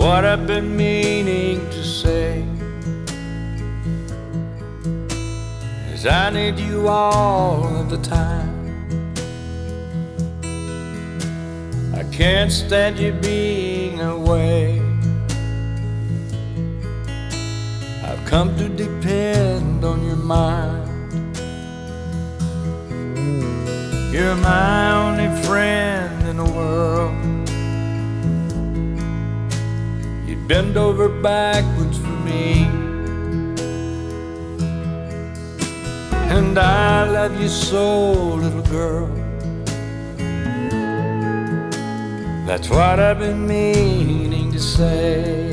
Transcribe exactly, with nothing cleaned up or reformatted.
what I've been meaning to say is I need you all of the time. I can't stand you being away. I've come to depend on your mind. You're my only friend in the world. You'd bend over backwards for me, and I love you so, little girl. That's what I've been meaning to say.